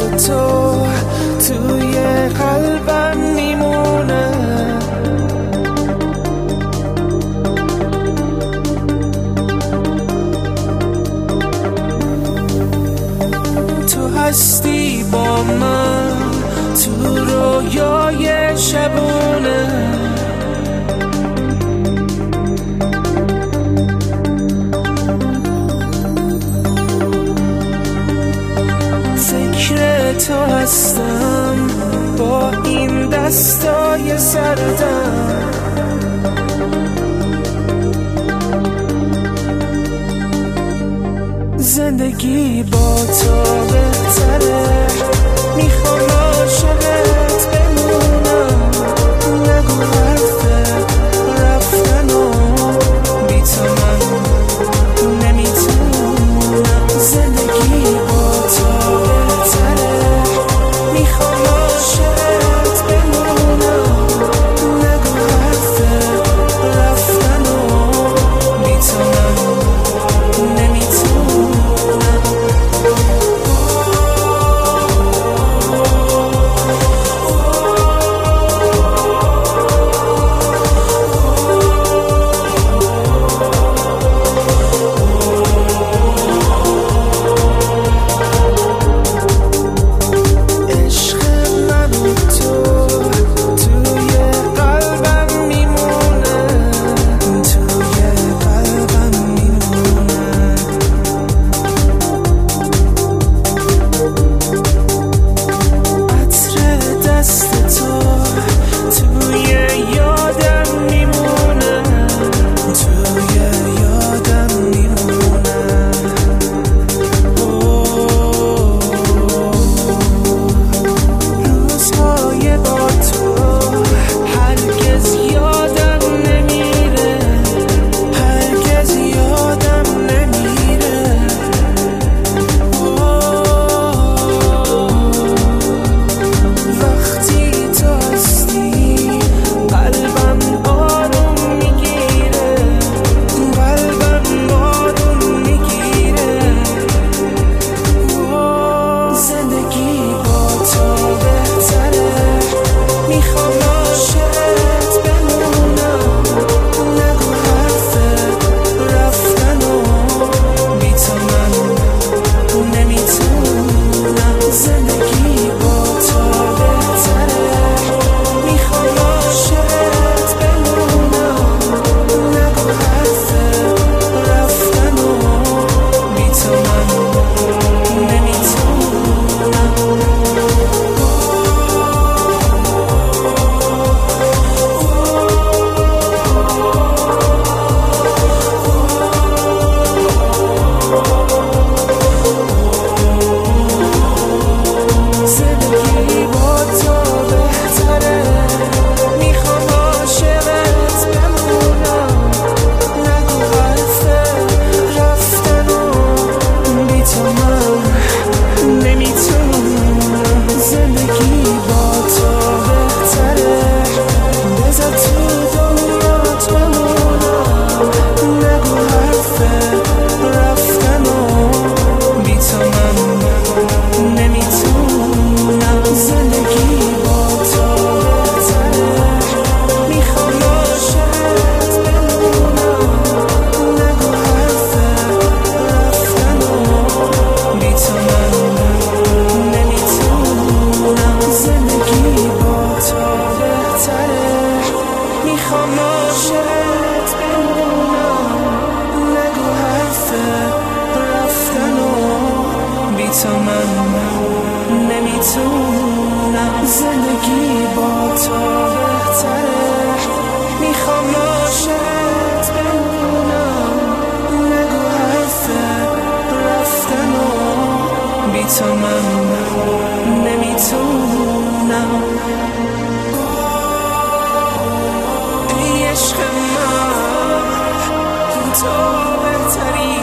دست تو توی قلبم میمونه. تو هستی با من تو رویای شبونه. فکر تو هستم با این دستای سردم. زندگی با تو بهتره، میخوام عاشقت بمونم. نگو حرف رفتن و بی تو من نمیتونم. زندگی با تو بهتره، میخوام عاشقت بمونم. نگو حرف رفتن و بی تو من نمیتونم. نمیتونم. زندگی با تو بهتره، میخوام عاشقت بمونم. نگو حرف رفتن و بی تو من نمیتونم. ای عشق من تو بهتری